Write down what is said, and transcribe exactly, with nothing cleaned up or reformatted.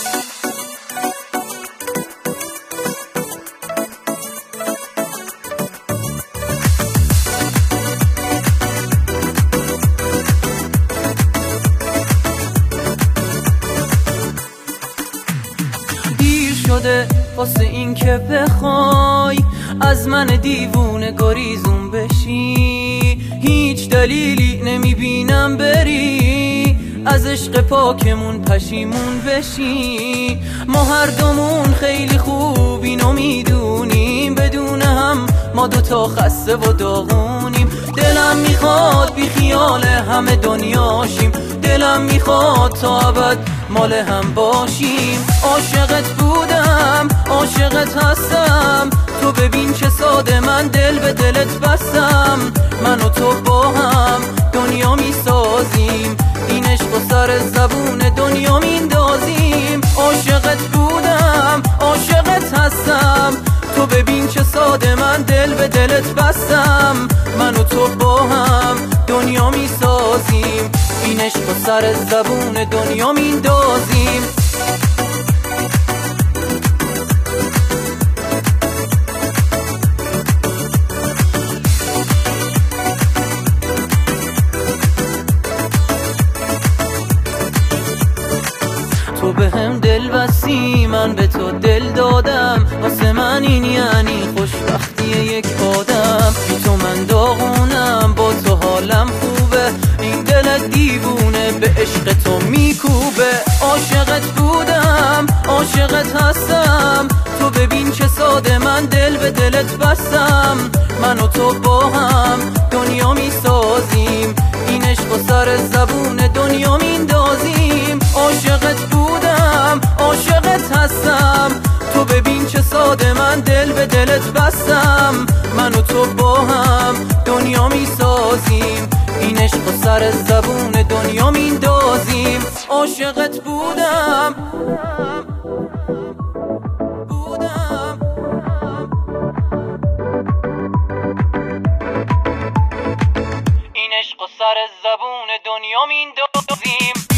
شده واسه این که بخوای از من دیوونه گریزون بشی، هیچ دلیلی نمیبینم بری از عشق پاکمون پشیمون بشی. ما هر دومون خیلی خوب اینو میدونیم، بدون هم ما دوتا خسته و داغونیم. دلم میخواد بی خیال همه دنیاشیم، دلم میخواد تا ابد مال هم باشیم. عاشقت بودم عاشقت هستم، تو ببین چه ساده من دل به دلت بستم. من و تو با هم دنیا میسازیم، این عشق و سر زبون دنیا میندازیم. عاشقت بودم عاشقت هستم، تو ببین چه ساده من دل به دلت بستم. من و تو با هم دنیا میسازیم، این عشق و سر زبون دنیا میندازیم. تو به هم دل بستی من به تو دل دادم، واسه من این یعنی خوشبختی یک آدم. بی تو من داغونم با تو حالم خوبه، این دل دیوونه به عشق تو میکوبه. عاشقت بودم عاشقت هستم، تو ببین چه ساده من دل به دلت بستم. من و تو با هم دنیا میسازیم، این عشق و سر زبون دنیا میندازیم. عاشقت بودم عاشقت هستم، تو ببین چه ساده من دل به دلت بستم. من و تو با هم دنیا میسازیم، این عشق و سر زبون دنیا میندازیم. عاشقت بودم بودم این عشق و سر زبون دنیا میندازیم.